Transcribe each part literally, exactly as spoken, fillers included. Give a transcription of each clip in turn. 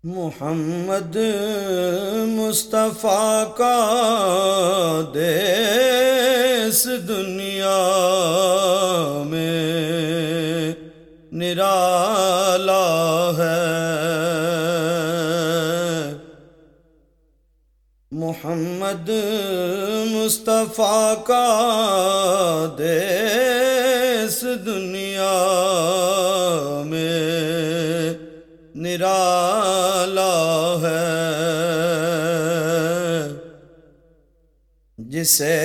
محمد مصطفیٰ کا دیس دنیا میں نرالا ہے۔ محمد مصطفیٰ کا دیس دنیا میں نرالا ہے، جسے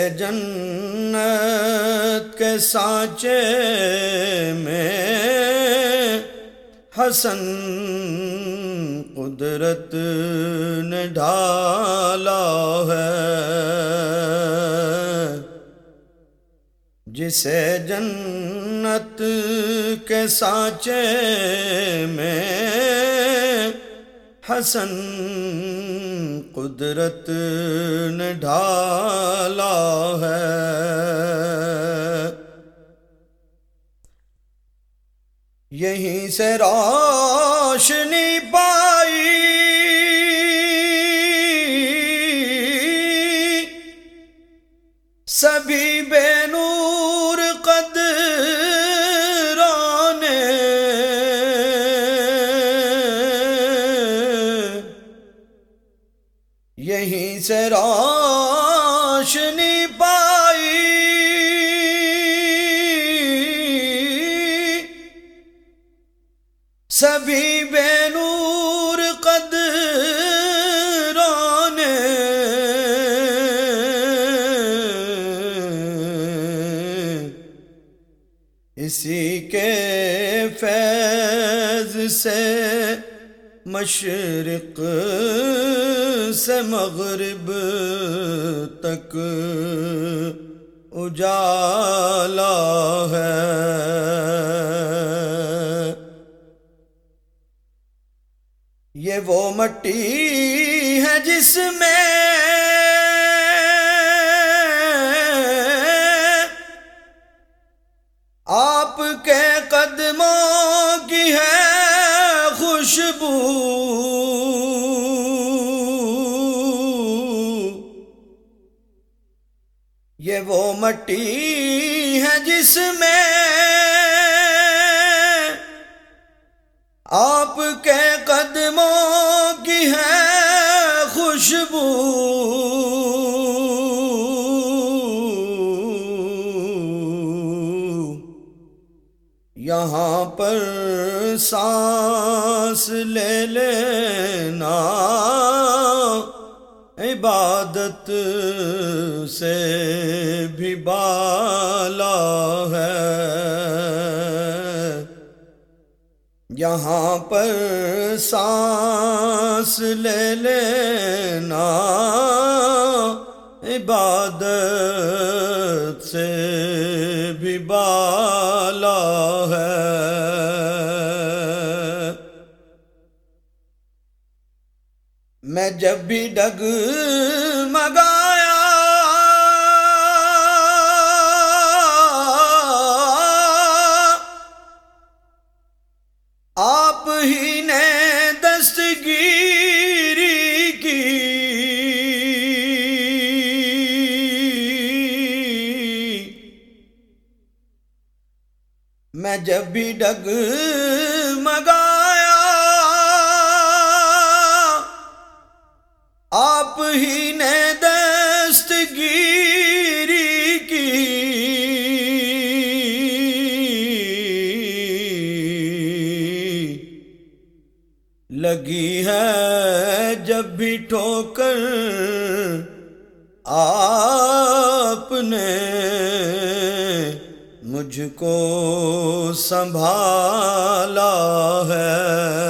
جنت کے سانچے میں حسن قدرت نے ڈھالا ہے، جسے جنت کے سانچے میں حسن قدرت نے ڈھالا ہے۔ یہیں سے روشنی پائی سبھی بے نور قدروں نے، یہیں سے روشنی پائی سبھی بے نور قدروں نے، اسی کے فیض سے مشرق سے مغرب تک اجالا ہے۔ یہ وہ مٹی ہے جس میں آپ کے قدموں کی ہے خوشبو، یہ وہ مٹی ہے جس میں آپ کے قدموں کی ہے خوشبو، یہاں پر سانس لے لینا عبادت سے بھی بالا ہے، یہاں پر سانس لے لینا عبادت سے بھی بالا ہے۔ میں جب بھی ڈگمگایا آپ ہی نے دستگیری کی، میں جب بھی ڈگمگایا آپ ہی نے دستگیری کی، لگی ہے جب بھی ٹھوکر آپ نے مجھ کو سنبھالا ہے،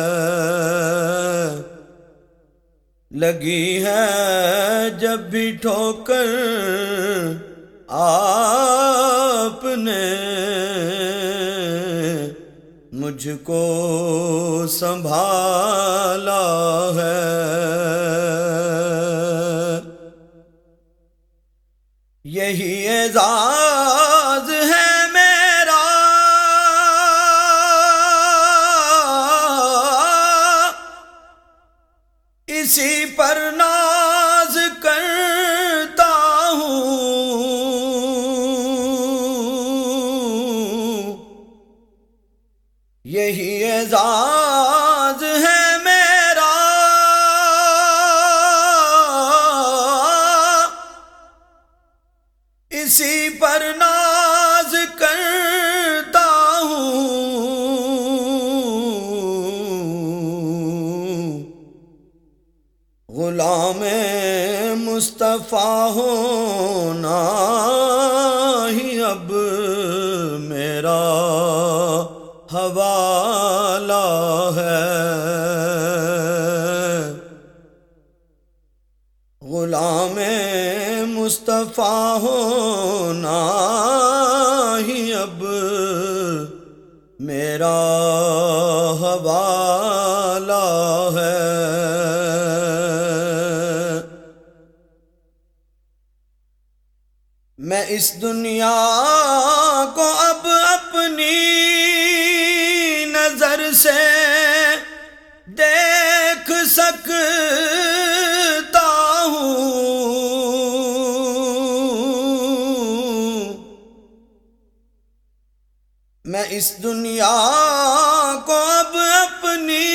لگی ہے جب بھی ٹھوکر آپ نے مجھ کو سنبھالا ہے۔ یہی اعزاز ہے میرا اسی پر ناز کرتا ہوں، یہی اعزاز ہے میرا، اسی پر ناز کرتا ہوں، غلام مصطفیٰ ہونا ہی اب میرا حوالہ ہے، غلام مصطفیٰ ہونا ہی اب میرا حوالہ ہے۔ میں اس دنیا کو اب اپنی نظر سے دیکھ سکتا ہوں، میں اس دنیا کو اب اپنی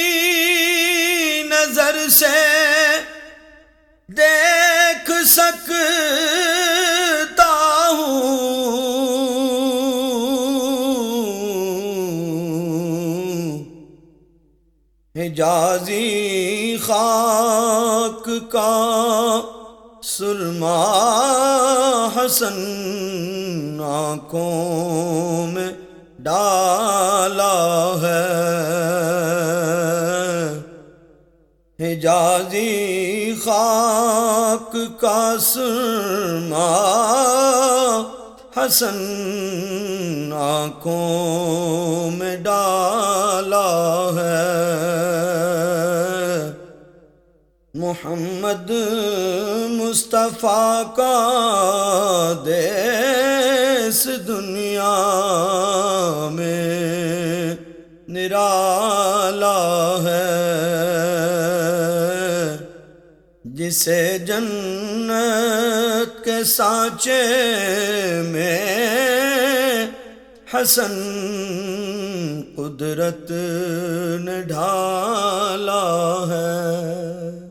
نظر سے دیکھ سکتا ہوں، حجازی خاک کا سرما حسن آنکھوں میں ڈالا ہے، حجازی خاک کا سرما حسن آنکھوں میں ڈالا ہے، محمد مصطفیٰ کا دیس دنیا میں نرالا ہے، جسے جنت کے سانچے میں حسن قدرت نے ڈھالا ہے۔